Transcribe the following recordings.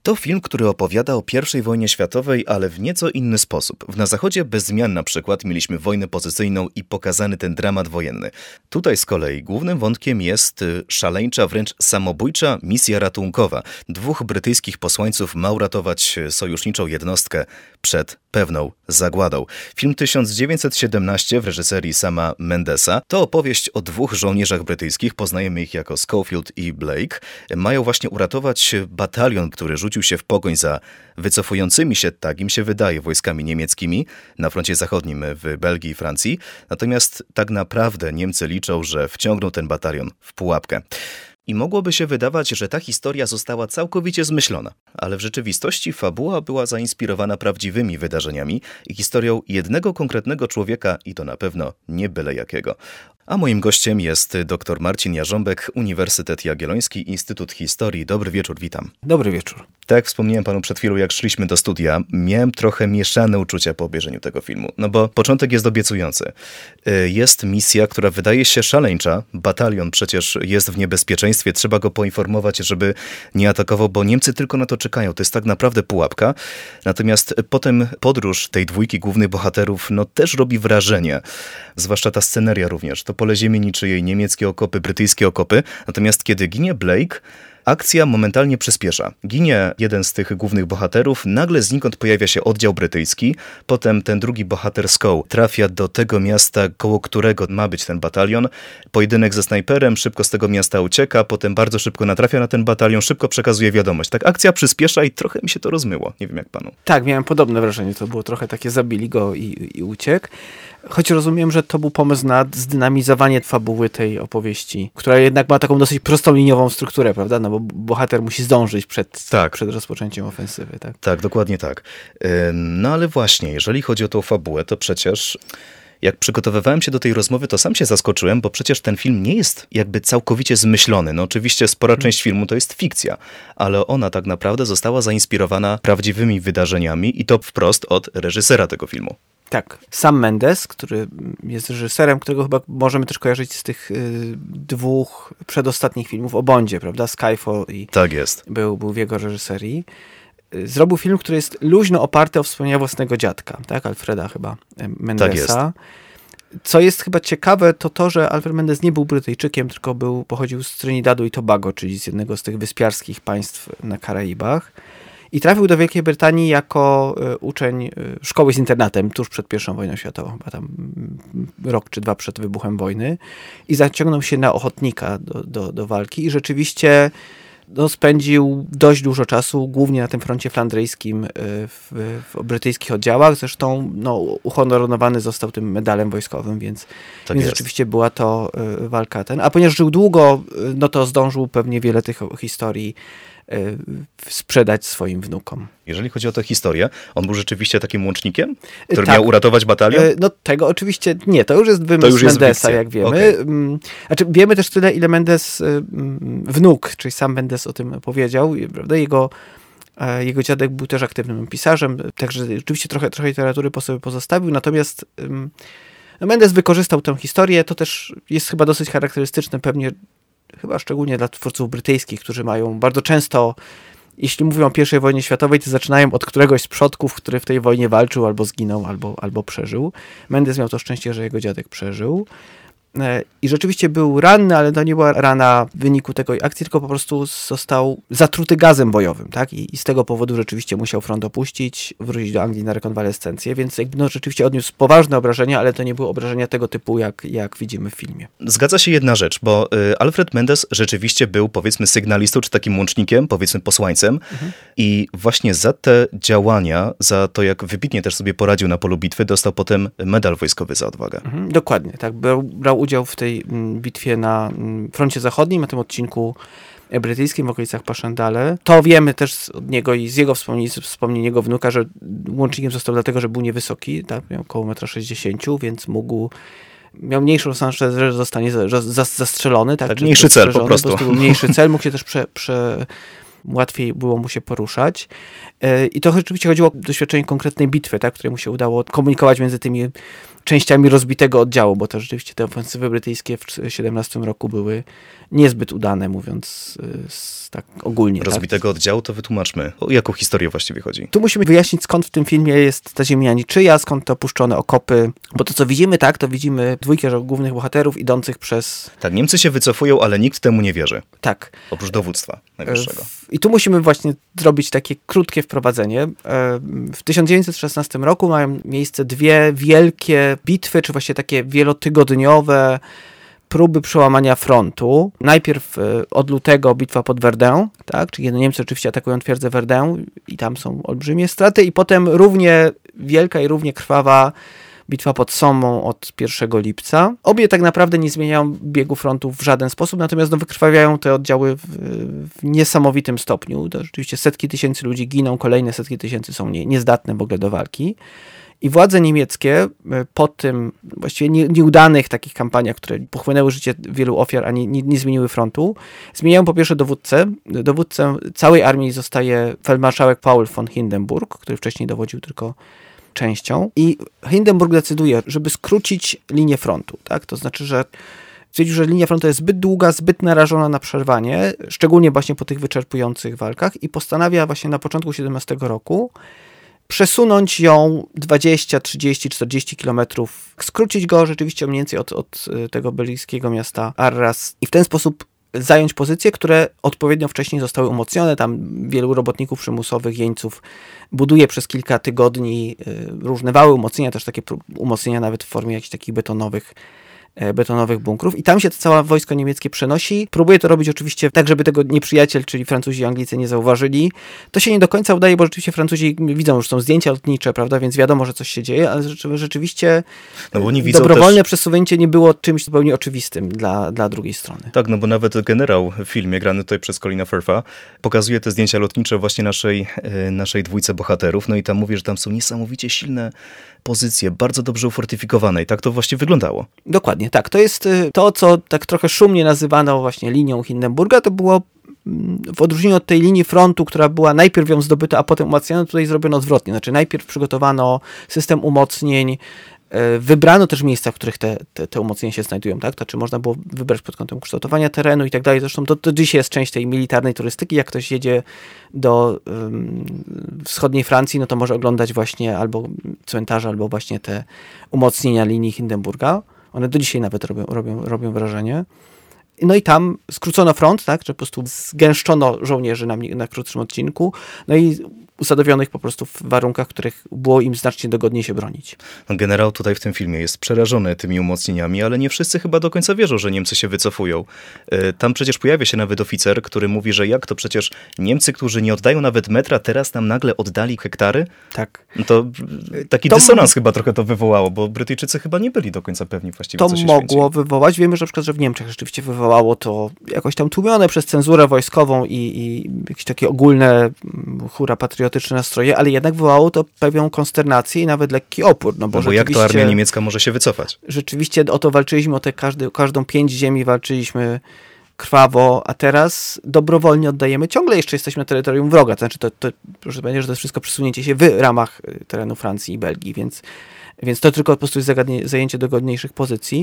To film, który opowiada o I wojnie światowej, ale w nieco inny sposób. Na Zachodzie bez zmian na przykład mieliśmy wojnę pozycyjną i pokazany ten dramat wojenny. Tutaj z kolei głównym wątkiem jest szaleńcza, wręcz samobójcza misja ratunkowa. 2 brytyjskich posłańców ma uratować sojuszniczą jednostkę przed pewną zagładą. Film 1917 w reżyserii Sama Mendesa to opowieść o 2 żołnierzach brytyjskich, poznajemy ich jako Schofield i Blake. Mają właśnie uratować batalion, który rzucił się w pogoń za wycofującymi się, tak im się wydaje, wojskami niemieckimi na froncie zachodnim w Belgii i Francji. Natomiast tak naprawdę Niemcy liczą, że wciągną ten batalion w pułapkę. I mogłoby się wydawać, że ta historia została całkowicie zmyślona, ale w rzeczywistości fabuła była zainspirowana prawdziwymi wydarzeniami i historią jednego konkretnego człowieka i to na pewno nie byle jakiego. A moim gościem jest dr Marcin Jarząbek, Uniwersytet Jagielloński, Instytut Historii. Dobry wieczór, witam. Dobry wieczór. Tak jak wspomniałem panu przed chwilą, jak szliśmy do studia, miałem trochę mieszane uczucia po obejrzeniu tego filmu. No bo początek jest obiecujący. Jest misja, która wydaje się szaleńcza. Batalion przecież jest w niebezpieczeństwie. Trzeba go poinformować, żeby nie atakował, bo Niemcy tylko na to czekają. To jest tak naprawdę pułapka. Natomiast potem podróż tej 2 głównych bohaterów też robi wrażenie. Zwłaszcza ta sceneria również. To pole ziemi niczyjej, niemieckie okopy, brytyjskie okopy. Natomiast kiedy ginie Blake, akcja momentalnie przyspiesza. Ginie jeden z tych głównych bohaterów, nagle znikąd pojawia się oddział brytyjski, potem ten drugi bohater Scow trafia do tego miasta, koło którego ma być ten batalion. Pojedynek ze snajperem, szybko z tego miasta ucieka, potem bardzo szybko natrafia na ten batalion, szybko przekazuje wiadomość. Tak akcja przyspiesza i trochę mi się to rozmyło. Nie wiem jak panu. Tak, miałem podobne wrażenie. To było trochę takie zabili go i uciekł. Choć rozumiem, że to był pomysł na zdynamizowanie fabuły tej opowieści, która jednak ma taką dosyć prostoliniową strukturę, prawda? No bo bohater musi zdążyć przed rozpoczęciem ofensywy. Tak, dokładnie tak. No ale właśnie, jeżeli chodzi o tą fabułę, to przecież jak przygotowywałem się do tej rozmowy, to sam się zaskoczyłem, bo przecież ten film nie jest jakby całkowicie zmyślony. No oczywiście spora część filmu to jest fikcja, ale ona tak naprawdę została zainspirowana prawdziwymi wydarzeniami i to wprost od reżysera tego filmu. Tak. Sam Mendes, który jest reżyserem, którego chyba możemy też kojarzyć z tych 2 przedostatnich filmów o Bondzie, prawda? Skyfall i tak jest. Był w jego reżyserii. Zrobił film, który jest luźno oparty o wspomnienia własnego dziadka, tak? Alfreda chyba Mendesa. Tak jest. Co jest chyba ciekawe, to, że Alfred Mendes nie był Brytyjczykiem, tylko pochodził z Trinidadu i Tobago, czyli z jednego z tych wyspiarskich państw na Karaibach. I trafił do Wielkiej Brytanii jako uczeń szkoły z internatem tuż przed I wojną światową, chyba tam rok czy 2 przed wybuchem wojny. I zaciągnął się na ochotnika do walki i rzeczywiście spędził dość dużo czasu, głównie na tym froncie flandryjskim w brytyjskich oddziałach. Zresztą uhonorowany został tym medalem wojskowym, więc rzeczywiście była to walka A ponieważ żył długo, to zdążył pewnie wiele tych historii sprzedać swoim wnukom. Jeżeli chodzi o tę historię, on był rzeczywiście takim łącznikiem, który miał uratować batalion? Tego oczywiście nie. To już jest wymysł Mendesa, jak wiemy. Okay. Znaczy, wiemy też tyle, ile Mendes wnuk, czyli sam Mendes o tym powiedział. Prawda? Jego dziadek był też aktywnym pisarzem, także rzeczywiście trochę literatury po sobie pozostawił. Natomiast Mendes wykorzystał tę historię. To też jest chyba dosyć charakterystyczne pewnie chyba szczególnie dla twórców brytyjskich, którzy mają bardzo często, jeśli mówią o I wojnie światowej, to zaczynają od któregoś z przodków, który w tej wojnie walczył, albo zginął, albo przeżył. Mendes miał to szczęście, że jego dziadek przeżył. I rzeczywiście był ranny, ale to nie była rana w wyniku tej akcji, tylko po prostu został zatruty gazem bojowym, tak? I z tego powodu rzeczywiście musiał front opuścić, wrócić do Anglii na rekonwalescencję, więc rzeczywiście odniósł poważne obrażenia, ale to nie były obrażenia tego typu, jak widzimy w filmie. Zgadza się jedna rzecz, bo Alfred Mendes rzeczywiście był, powiedzmy, sygnalistą, czy takim łącznikiem, powiedzmy, posłańcem i właśnie za te działania, za to, jak wybitnie też sobie poradził na polu bitwy, dostał potem medal wojskowy za odwagę. Dokładnie, tak. Brał udział w tej bitwie na froncie zachodnim, na tym odcinku brytyjskim w okolicach Passchendaele. To wiemy też od niego i z jego wspomnień jego wnuka, że łącznikiem został dlatego, że był niewysoki, tak? Miał około 1,60 m, więc miał mniejszą szansę, że zostanie zastrzelony. Tak, mniejszy cel po prostu. Był mniejszy cel, mógł się też łatwiej było mu się poruszać. I to rzeczywiście chodziło o doświadczenie konkretnej bitwy, tak, której mu się udało komunikować między tymi częściami rozbitego oddziału, bo to rzeczywiście te ofensywy brytyjskie w 17 roku były niezbyt udane, mówiąc tak ogólnie. Rozbitego oddziału to wytłumaczmy. O jaką historię właściwie chodzi? Tu musimy wyjaśnić, skąd w tym filmie jest ta ziemia niczyja, skąd te opuszczone okopy, bo to co widzimy, to widzimy dwójkę głównych bohaterów idących przez... Tak, Niemcy się wycofują, ale nikt temu nie wierzy. Tak. Oprócz dowództwa najwyższego. I tu musimy właśnie zrobić takie krótkie wprowadzenie. W 1916 roku mają miejsce dwie wielkie bitwy, czy właściwie takie wielotygodniowe próby przełamania frontu. Najpierw od lutego bitwa pod Verdun, tak? Czyli Niemcy oczywiście atakują twierdzę Verdun i tam są olbrzymie straty, i potem równie wielka i równie krwawa bitwa pod Sommą od 1 lipca. Obie tak naprawdę nie zmieniają biegu frontu w żaden sposób, natomiast wykrwawiają te oddziały w niesamowitym stopniu. To rzeczywiście setki tysięcy ludzi giną, kolejne setki tysięcy są niezdatne w ogóle do walki. I władze niemieckie po tym właściwie nieudanych takich kampaniach, które pochłonęły życie wielu ofiar, a nie zmieniły frontu, zmieniają po pierwsze dowódcę. Dowódcą całej armii zostaje feldmarszałek Paul von Hindenburg, który wcześniej dowodził tylko częścią. I Hindenburg decyduje, żeby skrócić linię frontu. Tak? To znaczy, że stwierdził, że linia frontu jest zbyt długa, zbyt narażona na przerwanie, szczególnie właśnie po tych wyczerpujących walkach, i postanawia właśnie na początku 17 roku przesunąć ją 20, 30, 40 kilometrów, skrócić go rzeczywiście mniej więcej od tego belgijskiego miasta Arras i w ten sposób zająć pozycje, które odpowiednio wcześniej zostały umocnione. Tam wielu robotników przymusowych, jeńców buduje przez kilka tygodni różne wały, umocnienia, też takie umocnienia nawet w formie jakichś takich betonowych bunkrów, i tam się to całe wojsko niemieckie przenosi. Próbuje to robić oczywiście tak, żeby tego nieprzyjaciel, czyli Francuzi i Anglicy, nie zauważyli. To się nie do końca udaje, bo rzeczywiście Francuzi widzą, już są zdjęcia lotnicze, prawda, więc wiadomo, że coś się dzieje, ale rzeczywiście no bo oni widzą dobrowolne przesunięcie nie było czymś zupełnie oczywistym dla drugiej strony. Tak, no bo nawet generał w filmie, grany tutaj przez Colina Firtha, pokazuje te zdjęcia lotnicze właśnie naszej dwójce bohaterów, no i tam mówi, że tam są niesamowicie silne pozycje, bardzo dobrze ufortyfikowane, i tak to właśnie wyglądało. Dokładnie, tak. To jest to, co tak trochę szumnie nazywano właśnie linią Hindenburga. To było w odróżnieniu od tej linii frontu, która była najpierw ją zdobyta, a potem umacniano, tutaj zrobiono odwrotnie. Znaczy najpierw przygotowano system umocnień, wybrano też miejsca, w których te umocnienia się znajdują, tak? To znaczy można było wybrać pod kątem kształtowania terenu i tak dalej. Zresztą to dzisiaj jest część tej militarnej turystyki. Jak ktoś jedzie do wschodniej Francji, no to może oglądać właśnie albo cmentarze, albo właśnie te umocnienia linii Hindenburga. One do dzisiaj nawet robią wrażenie. No i tam skrócono front, tak? Że po prostu zgęszczono żołnierzy na krótszym odcinku. No i usadowionych po prostu w warunkach, w których było im znacznie dogodniej się bronić. Generał tutaj w tym filmie jest przerażony tymi umocnieniami, ale nie wszyscy chyba do końca wierzą, że Niemcy się wycofują. Tam przecież pojawia się nawet oficer, który mówi, że jak to przecież Niemcy, którzy nie oddają nawet metra, teraz nam nagle oddali hektary? Tak. No to taki dysonans chyba trochę to wywołało, bo Brytyjczycy chyba nie byli do końca pewni właściwie, co się święci. To mogło wywołać. Wiemy, że na przykład, że w Niemczech rzeczywiście wywołało to jakoś tam tłumione przez cenzurę wojskową i jakieś takie ogólne hura patriotyczne nastroje, ale jednak wywołało to pewną konsternację i nawet lekki opór. No bo jak to armia niemiecka może się wycofać? Rzeczywiście o to walczyliśmy, o każdą pięć ziemi walczyliśmy krwawo, a teraz dobrowolnie oddajemy. Ciągle jeszcze jesteśmy na terytorium wroga. To znaczy, proszę powiedzieć, że to jest wszystko przesunięcie się w ramach terenu Francji i Belgii, więc to tylko po prostu jest zajęcie dogodniejszych pozycji.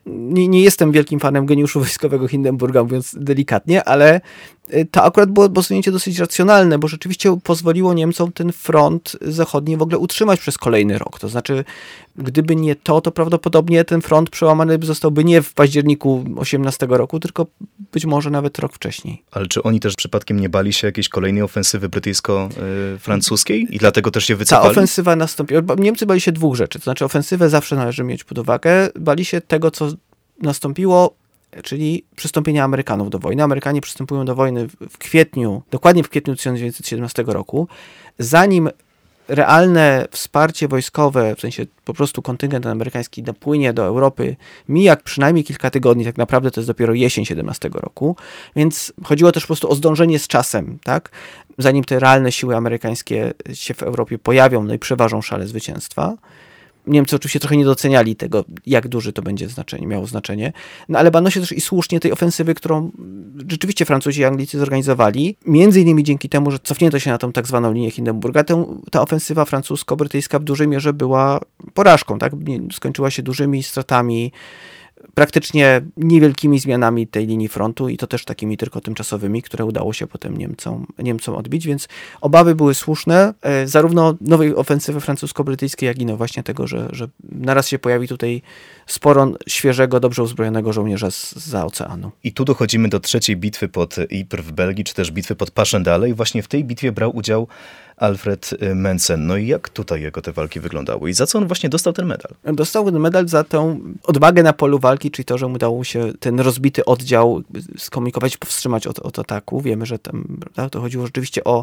Nie jestem wielkim fanem geniuszu wojskowego Hindenburga, mówiąc delikatnie, ale to akurat było posunięcie dosyć racjonalne, bo rzeczywiście pozwoliło Niemcom ten front zachodni w ogóle utrzymać przez kolejny rok. To znaczy, gdyby nie to prawdopodobnie ten front przełamany zostałby nie w październiku 18 roku, tylko być może nawet rok wcześniej. Ale czy oni też przypadkiem nie bali się jakiejś kolejnej ofensywy brytyjsko-francuskiej i dlatego też się wycofali? Ta ofensywa nastąpiła. Niemcy bali się dwóch rzeczy. To znaczy, ofensywę zawsze należy mieć pod uwagę. Bali się tego, co nastąpiło, czyli przystąpienia Amerykanów do wojny. Amerykanie przystępują do wojny dokładnie w kwietniu 1917 roku. Zanim realne wsparcie wojskowe, w sensie po prostu kontyngent amerykański dopłynie do Europy, mija przynajmniej kilka tygodni, tak naprawdę to jest dopiero jesień 17 roku, więc chodziło też po prostu o zdążenie z czasem, tak? Zanim te realne siły amerykańskie się w Europie pojawią, no i przeważą szale zwycięstwa. Niemcy oczywiście trochę nie doceniali tego, jak duże to będzie miało znaczenie. No ale bano się też i słusznie tej ofensywy, którą rzeczywiście Francuzi i Anglicy zorganizowali. Między innymi dzięki temu, że cofnięto się na tą tak zwaną linię Hindenburga, ta ofensywa francusko-brytyjska w dużej mierze była porażką, tak? Skończyła się dużymi stratami, praktycznie niewielkimi zmianami tej linii frontu i to też takimi tylko tymczasowymi, które udało się potem Niemcom odbić, więc obawy były słuszne, zarówno nowej ofensywy francusko-brytyjskiej, jak i no właśnie tego, że naraz się pojawi tutaj sporo świeżego, dobrze uzbrojonego żołnierza zza oceanu. I tu dochodzimy do trzeciej bitwy pod Ypres w Belgii, czy też bitwy pod Passchendaele i właśnie w tej bitwie brał udział Alfred Mensen. No i jak tutaj jego te walki wyglądały? I za co on właśnie dostał ten medal? Dostał ten medal za tę odwagę na polu walki, czyli to, że mu udało się ten rozbity oddział skomunikować, powstrzymać od ataku. Wiemy, że tam, prawda, to chodziło rzeczywiście o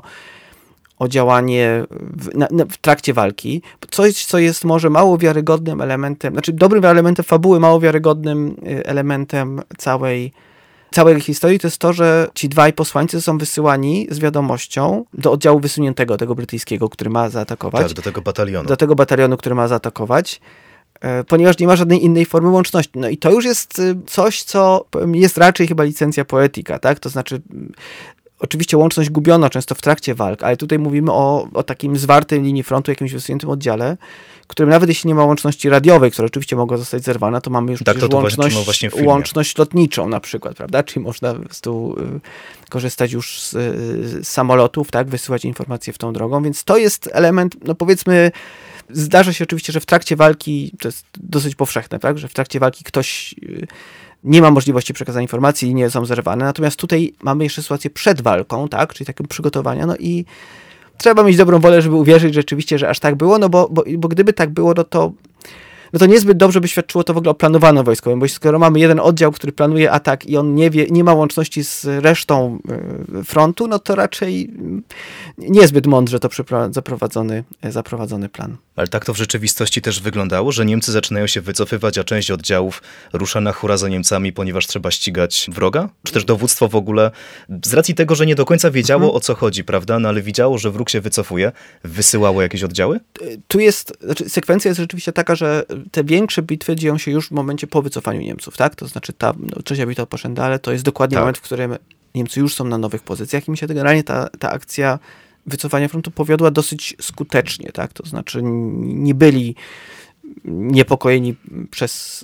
działanie w trakcie walki. Coś, co jest może mało wiarygodnym elementem, znaczy dobrym elementem fabuły, mało wiarygodnym elementem całej historii, to jest to, że ci dwaj posłańcy są wysyłani z wiadomością do oddziału wysuniętego, tego brytyjskiego, który ma zaatakować. Tak, do tego batalionu. Do tego batalionu, który ma zaatakować, ponieważ nie ma żadnej innej formy łączności. No i to już jest coś, co jest raczej chyba licencja poetyka, tak? To znaczy oczywiście łączność gubiono często w trakcie walk, ale tutaj mówimy o takim zwartej linii frontu, jakimś wysuniętym oddziale, którym nawet jeśli nie ma łączności radiowej, która oczywiście mogła zostać zerwana, to mamy już tak, łączność lotniczą na przykład, prawda? Czyli można po prostu korzystać już z samolotów, tak? Wysyłać informacje w tą drogą, więc to jest element, no powiedzmy, zdarza się oczywiście, że w trakcie walki, to jest dosyć powszechne, tak? Że w trakcie walki ktoś nie ma możliwości przekazania informacji i nie są zerwane. Natomiast tutaj mamy jeszcze sytuację przed walką, tak? Czyli takiego przygotowania, no i trzeba mieć dobrą wolę, żeby uwierzyć rzeczywiście, że aż tak było, no bo gdyby tak było, no to niezbyt dobrze by świadczyło to w ogóle o planowaniu wojskowym, bo skoro mamy jeden oddział, który planuje atak i on nie ma łączności z resztą frontu, no to raczej niezbyt mądrze to zaprowadzony plan. Ale tak to w rzeczywistości też wyglądało, że Niemcy zaczynają się wycofywać, a część oddziałów rusza na hura za Niemcami, ponieważ trzeba ścigać wroga? Czy też dowództwo w ogóle, z racji tego, że nie do końca wiedziało, o co chodzi, prawda? No ale widziało, że wróg się wycofuje, wysyłało jakieś oddziały? Tu sekwencja jest rzeczywiście taka, że te większe bitwy dzieją się już w momencie po wycofaniu Niemców, tak? To znaczy trzecia bitwa pod Passchendaele to jest dokładnie moment, w którym Niemcy już są na nowych pozycjach i mi się generalnie ta akcja wycofania frontu powiodła dosyć skutecznie, tak? To znaczy nie byli niepokojeni przez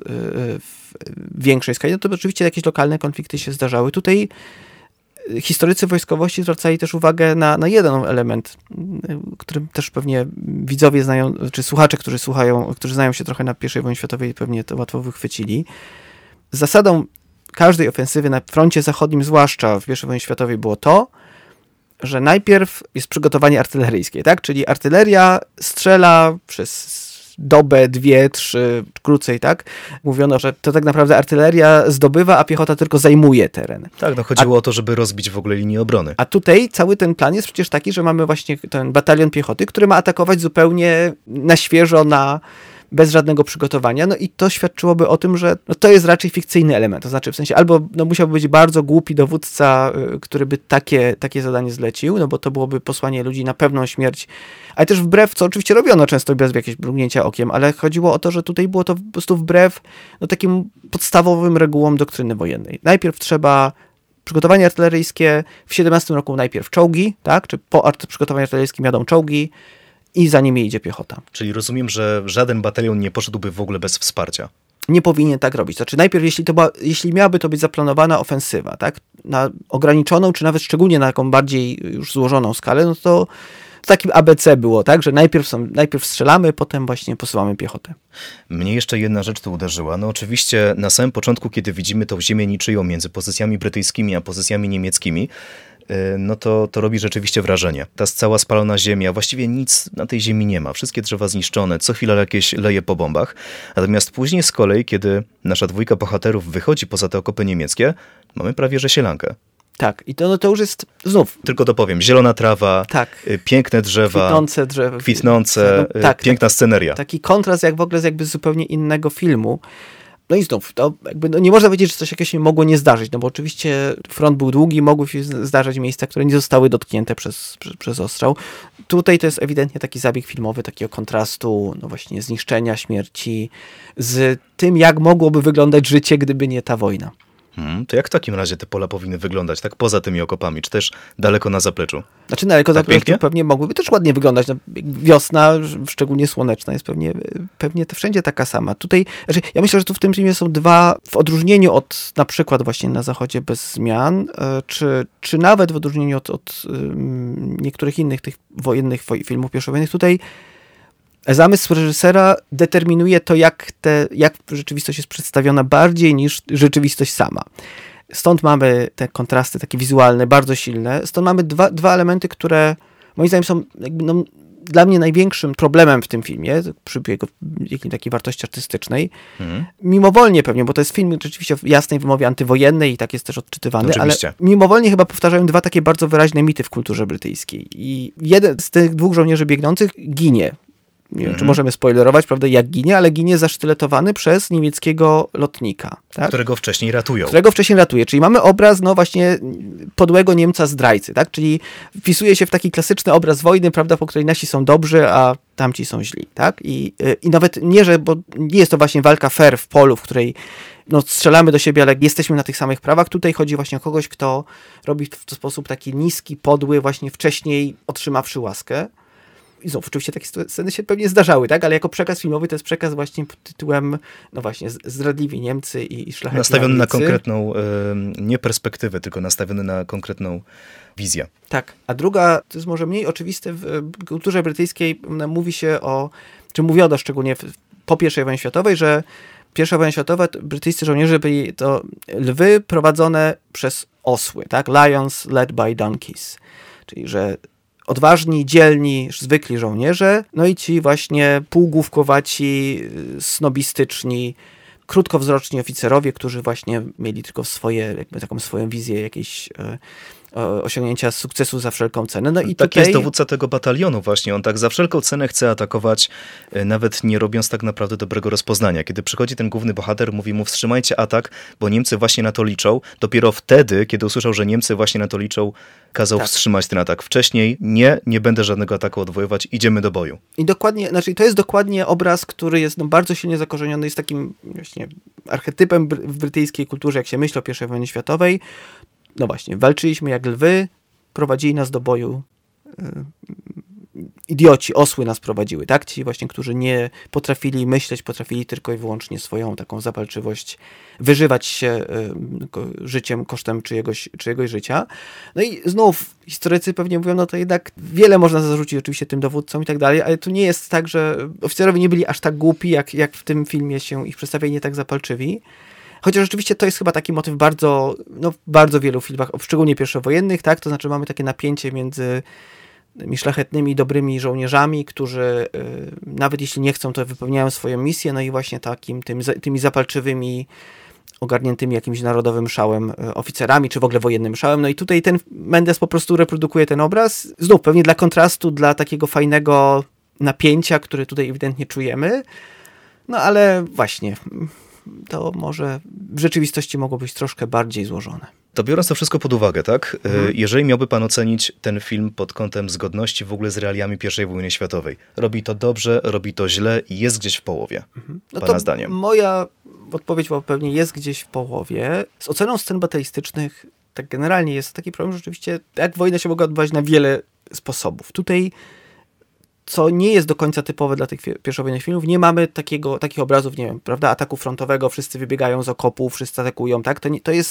większej skali. No to oczywiście jakieś lokalne konflikty się zdarzały. Tutaj historycy wojskowości zwracali też uwagę na jeden element, którym też pewnie widzowie znają, czy słuchacze, którzy znają się trochę na I wojnie światowej, pewnie to łatwo wychwycili. Zasadą każdej ofensywy na froncie zachodnim, zwłaszcza w I wojnie światowej, było to, że najpierw jest przygotowanie artyleryjskie, tak? Czyli artyleria strzela przez dobę, 2, 3, krócej, tak? Mówiono, że to tak naprawdę artyleria zdobywa, a piechota tylko zajmuje teren. Tak, no chodziło o to, żeby rozbić w ogóle linię obrony. A tutaj cały ten plan jest przecież taki, że mamy właśnie ten batalion piechoty, który ma atakować zupełnie na świeżo, bez żadnego przygotowania, no i to świadczyłoby o tym, że to jest raczej fikcyjny element, to znaczy w sensie albo musiałby być bardzo głupi dowódca, który by takie zadanie zlecił, no bo to byłoby posłanie ludzi na pewną śmierć, ale też wbrew, co oczywiście robiono często bez jakiegoś mrugnięcia okiem, ale chodziło o to, że tutaj było to po prostu wbrew takim podstawowym regułom doktryny wojennej. Najpierw trzeba przygotowanie artyleryjskie, w 17 roku najpierw czołgi, tak, czy po przygotowaniu artyleryjskim jadą czołgi, i za nimi idzie piechota. Czyli rozumiem, że żaden batalion nie poszedłby w ogóle bez wsparcia. Nie powinien tak robić. Znaczy najpierw, jeśli miałaby to być zaplanowana ofensywa, tak, na ograniczoną, czy nawet szczególnie na taką bardziej już złożoną skalę, no to takim ABC było, tak, że najpierw strzelamy, potem właśnie posyłamy piechotę. Mnie jeszcze jedna rzecz tu uderzyła. No oczywiście na samym początku, kiedy widzimy tą ziemię niczyją między pozycjami brytyjskimi a pozycjami niemieckimi, no to robi rzeczywiście wrażenie. Ta cała spalona ziemia, właściwie nic na tej ziemi nie ma. Wszystkie drzewa zniszczone, co chwila jakieś leje po bombach. Natomiast później z kolei, kiedy nasza dwójka bohaterów wychodzi poza te okopy niemieckie, mamy prawie że sielankę. Tak, i to już jest znów. Tylko dopowiem, zielona trawa, tak, piękne drzewa, kwitnące, no, tak, piękna sceneria. Taki kontrast jak w ogóle jakby z zupełnie innego filmu. No i znów, to jakby nie można powiedzieć, że coś jakiegoś się mogło nie zdarzyć, no bo oczywiście front był długi, mogły się zdarzać miejsca, które nie zostały dotknięte przez ostrzał. Tutaj to jest ewidentnie taki zabieg filmowy, takiego kontrastu, no właśnie zniszczenia, śmierci, z tym, jak mogłoby wyglądać życie, gdyby nie ta wojna. To jak w takim razie te pola powinny wyglądać, tak poza tymi okopami, czy też daleko na zapleczu? Znaczy daleko na zapleczu pewnie mogłyby też ładnie wyglądać. No, wiosna, szczególnie słoneczna, jest pewnie to wszędzie taka sama. Tutaj, znaczy, ja myślę, że tu w tym filmie są dwa, w odróżnieniu od na przykład właśnie Na zachodzie bez zmian, czy nawet w odróżnieniu od niektórych innych tych wojennych filmów pierwszowojennych, tutaj zamysł reżysera determinuje to, jak rzeczywistość jest przedstawiona bardziej niż rzeczywistość sama. Stąd mamy te kontrasty takie wizualne, bardzo silne. Stąd mamy dwa elementy, które moim zdaniem są dla mnie największym problemem w tym filmie, przy jego jakiej takiej wartości artystycznej. Mimowolnie pewnie, bo to jest film rzeczywiście w jasnej wymowie antywojennej i tak jest też odczytywany, oczywiście. Ale mimowolnie chyba powtarzają dwa takie bardzo wyraźne mity w kulturze brytyjskiej. I jeden z tych dwóch żołnierzy biegnących ginie. Nie wiem, czy możemy spoilerować, prawda, jak ginie, ale ginie zasztyletowany przez niemieckiego lotnika. Tak? Którego wcześniej ratują. Czyli mamy obraz, no właśnie, podłego Niemca zdrajcy, tak? Czyli wpisuje się w taki klasyczny obraz wojny, prawda, po której nasi są dobrzy, a tamci są źli, tak? I nawet bo nie jest to właśnie walka fair w polu, w której strzelamy do siebie, ale jesteśmy na tych samych prawach. Tutaj chodzi właśnie o kogoś, kto robi w sposób taki niski, podły, właśnie wcześniej otrzymawszy łaskę. I znów, oczywiście takie sceny się pewnie zdarzały, tak? Ale jako przekaz filmowy to jest przekaz właśnie pod tytułem, no właśnie, zdradliwi Niemcy i szlachetni nastawiony na konkretną, nie perspektywę, tylko nastawiony na konkretną wizję. Tak. A druga, to jest może mniej oczywiste, w kulturze brytyjskiej mówiono szczególnie po I wojnie światowej, że I wojna światowa, brytyjscy żołnierze byli to lwy prowadzone przez osły, tak? Lions led by donkeys. Czyli, że odważni, dzielni, zwykli żołnierze, no i ci właśnie półgłówkowaci, snobistyczni, krótkowzroczni oficerowie, którzy właśnie mieli tylko taką swoją wizję jakiejś osiągnięcia sukcesu za wszelką cenę. No i tak jest dowódca tego batalionu właśnie. On tak za wszelką cenę chce atakować, nawet nie robiąc tak naprawdę dobrego rozpoznania. Kiedy przychodzi ten główny bohater, mówi mu: wstrzymajcie atak, bo Niemcy właśnie na to liczą. Dopiero wtedy, kiedy usłyszał, że Niemcy właśnie na to liczą, kazał wstrzymać ten atak. Wcześniej nie będę żadnego ataku odwoływać, idziemy do boju. I dokładnie, to jest dokładnie obraz, który jest bardzo silnie zakorzeniony, jest takim właśnie archetypem w brytyjskiej kulturze, jak się myśli o I wojnie światowej. No właśnie, walczyliśmy jak lwy, prowadzili nas do boju idioci, osły nas prowadziły, tak? Ci właśnie, którzy nie potrafili myśleć, potrafili tylko i wyłącznie swoją taką zapalczywość wyżywać się życiem kosztem czyjegoś życia. No i znów historycy pewnie mówią, no to jednak wiele można zarzucić oczywiście tym dowódcom i tak dalej, ale tu nie jest tak, że oficerowie nie byli aż tak głupi, jak w tym filmie się ich przedstawiali, nie tak zapalczywi. Chociaż rzeczywiście to jest chyba taki motyw w bardzo wielu filmach, szczególnie pierwszowojennych, tak? To znaczy mamy takie napięcie między tymi szlachetnymi, dobrymi żołnierzami, którzy nawet jeśli nie chcą, to wypełniają swoją misję, no i właśnie tymi zapalczywymi, ogarniętymi jakimś narodowym szałem oficerami, czy w ogóle wojennym szałem. No i tutaj ten Mendes po prostu reprodukuje ten obraz. Znów pewnie dla kontrastu, dla takiego fajnego napięcia, które tutaj ewidentnie czujemy. No ale właśnie, to może w rzeczywistości mogło być troszkę bardziej złożone. To biorąc to wszystko pod uwagę, tak? Jeżeli miałby pan ocenić ten film pod kątem zgodności w ogóle z realiami I wojny światowej, robi to dobrze, robi to źle i jest gdzieś w połowie, pana zdaniem? Moja odpowiedź pewnie jest gdzieś w połowie. Z oceną scen batalistycznych tak generalnie jest taki problem, że rzeczywiście jak wojna się mogła odbywać na wiele sposobów. Tutaj, co nie jest do końca typowe dla tych pierwszowojennych filmów, nie mamy takich obrazów, nie wiem, prawda, ataku frontowego, wszyscy wybiegają z okopów, wszyscy atakują, tak?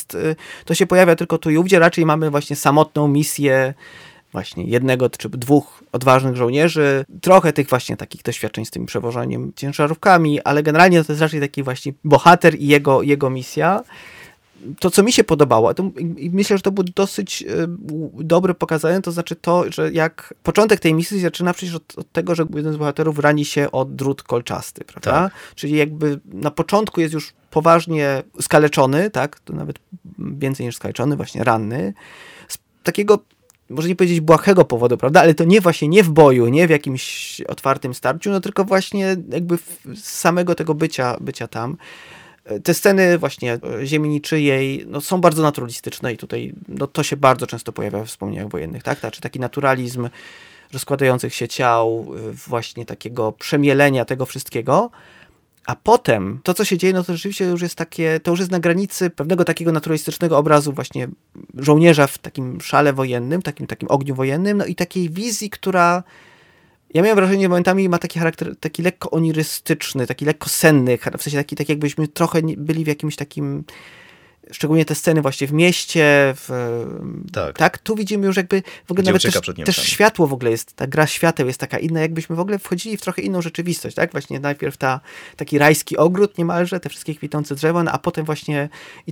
To się pojawia tylko tu i ówdzie, raczej mamy właśnie samotną misję właśnie jednego czy dwóch odważnych żołnierzy, trochę tych właśnie takich doświadczeń z tym przewożeniem ciężarówkami, ale generalnie to jest raczej taki właśnie bohater i jego misja. To, co mi się podobało, i myślę, że to było dosyć dobre pokazane, to znaczy to, że jak początek tej misji zaczyna przecież od tego, że jeden z bohaterów rani się o drut kolczasty, prawda? Tak. Czyli jakby na początku jest już poważnie skaleczony, tak? To nawet więcej niż skaleczony, właśnie ranny. Z takiego, może nie powiedzieć błahego powodu, prawda? Ale to nie w boju, nie w jakimś otwartym starciu, no tylko właśnie jakby z samego tego bycia tam. Te sceny właśnie ziemi niczyjej są bardzo naturalistyczne i tutaj to się bardzo często pojawia w wspomnieniach wojennych, tak? Znaczy taki naturalizm rozkładających się ciał, właśnie takiego przemielenia tego wszystkiego. A potem to, co się dzieje, to rzeczywiście już jest to już jest na granicy pewnego takiego naturalistycznego obrazu właśnie żołnierza w takim szale wojennym, takim ogniu wojennym, i takiej wizji, która, ja miałem wrażenie, momentami ma taki charakter, taki lekko onirystyczny, taki lekko senny, w sensie tak jakbyśmy trochę byli w jakimś takim, szczególnie te sceny właśnie w mieście, tak, tu widzimy już jakby w ogóle nawet też światło w ogóle jest, ta gra świateł jest taka inna, jakbyśmy w ogóle wchodzili w trochę inną rzeczywistość, tak? Właśnie najpierw taki rajski ogród niemalże, te wszystkie kwitnące drzewa, a potem właśnie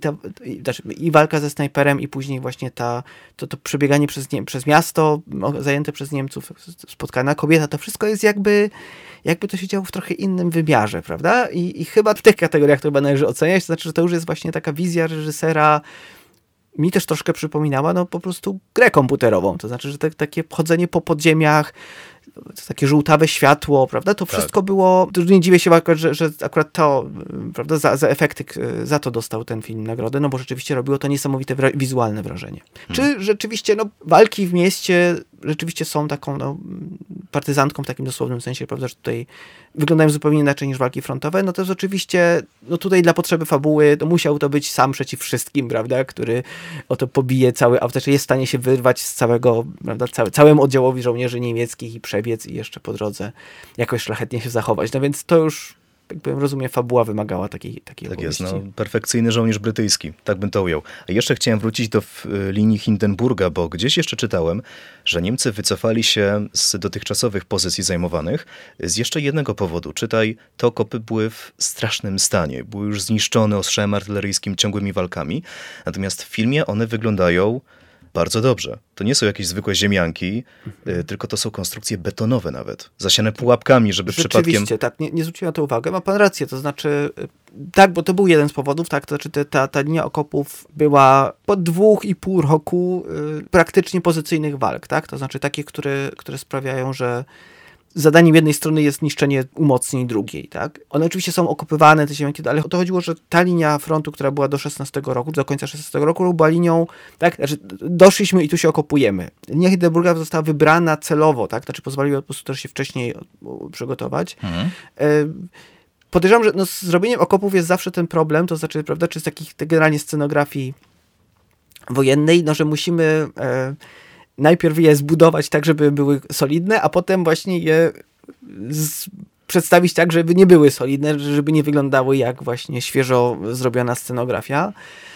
i walka ze snajperem i później właśnie to przebieganie przez miasto zajęte przez Niemców, spotkana kobieta, to wszystko jest jakby to się działo w trochę innym wymiarze, prawda? I chyba w tych kategoriach to chyba należy oceniać, to znaczy, że to już jest właśnie taka wizja reżysera, mi też troszkę przypominała po prostu grę komputerową, to znaczy, że takie chodzenie po podziemiach, takie żółtawe światło, prawda? To wszystko było, nie dziwię się akurat, że akurat to, prawda, za efekty, za to dostał ten film nagrodę, bo rzeczywiście robiło to niesamowite wizualne wrażenie. Czy rzeczywiście, walki w mieście rzeczywiście są taką, partyzantką w takim dosłownym sensie, prawda, że tutaj wyglądają zupełnie inaczej niż walki frontowe, to jest oczywiście, tutaj dla potrzeby fabuły, musiał to być sam przeciw wszystkim, prawda, który oto pobije cały, znaczy jest w stanie się wyrwać z całego, prawda, całemu oddziałowi żołnierzy niemieckich i przebiec i jeszcze po drodze jakoś szlachetnie się zachować. Więc to już, jak powiem, rozumiem, fabuła wymagała takiej tak opowieści. Jest, perfekcyjny żołnierz brytyjski, tak bym to ujął. A jeszcze chciałem wrócić do linii Hindenburga, bo gdzieś jeszcze czytałem, że Niemcy wycofali się z dotychczasowych pozycji zajmowanych z jeszcze jednego powodu. Czytaj, te okopy były w strasznym stanie, były już zniszczone ostrzałem artyleryjskim, ciągłymi walkami, natomiast w filmie one wyglądają bardzo dobrze. To nie są jakieś zwykłe ziemianki, tylko to są konstrukcje betonowe nawet, zasiane pułapkami, żeby przypadkiem... Rzeczywiście, tak, nie zwróciłem na to uwagę, ma pan rację, to znaczy, tak, bo to był jeden z powodów, tak, to znaczy ta linia okopów była po 2,5 roku praktycznie pozycyjnych walk, tak, to znaczy takie, które sprawiają, że zadaniem jednej strony jest niszczenie umocnień drugiej, tak? One oczywiście są okopywane, te ziemianki, ale o to chodziło, że ta linia frontu, która była do końca 16 roku, była linią, tak? Znaczy, doszliśmy i tu się okopujemy. Linia Hindenburga została wybrana celowo, tak? Znaczy, pozwoliła po prostu też się wcześniej przygotować. Podejrzewam, że z zrobieniem okopów jest zawsze ten problem, to znaczy, prawda, czy z takich generalnie scenografii wojennej, że musimy... najpierw je zbudować tak, żeby były solidne, a potem właśnie je przedstawić tak, żeby nie były solidne, żeby nie wyglądały jak właśnie świeżo zrobiona scenografia.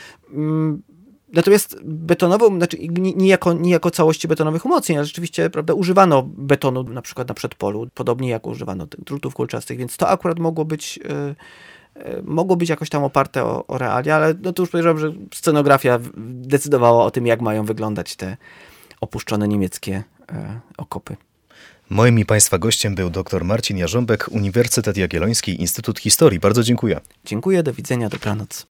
Natomiast betonową, znaczy nie jako całości betonowych umocnień, ale rzeczywiście, prawda, używano betonu na przykład na przedpolu, podobnie jak używano drutów kulczastych, więc to akurat mogło być jakoś tam oparte o realia, ale to już podejrzewam, że scenografia decydowała o tym, jak mają wyglądać te opuszczone niemieckie okopy. Moim i Państwa gościem był dr Marcin Jarząbek, Uniwersytet Jagielloński, Instytut Historii. Bardzo dziękuję. Dziękuję, do widzenia, dobranoc.